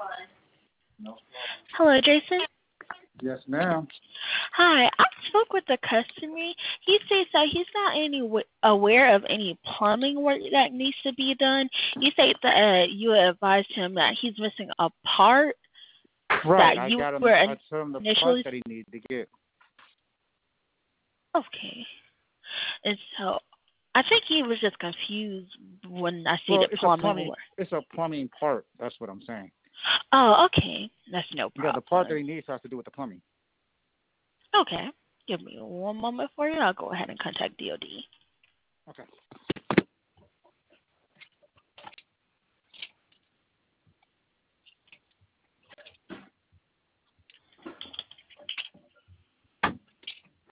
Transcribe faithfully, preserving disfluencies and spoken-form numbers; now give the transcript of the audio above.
Hello, Jason. Yes, ma'am. Hi, I spoke with the customer. He says that he's not any w- aware of any plumbing work that needs to be done. You say that uh, you advised him that he's missing a part Right. that I you got him. were I told him the part initially. that he needed to get. Okay. And so I think he was just confused when I Well, stated it's a plumbing plumbing. work. It's a plumbing part. That's what I'm saying. Oh, okay. That's no Yeah, the part that problem. he needs has to do with the plumbing. Okay. Give me one moment for you. I'll go ahead and contact D O D. Okay.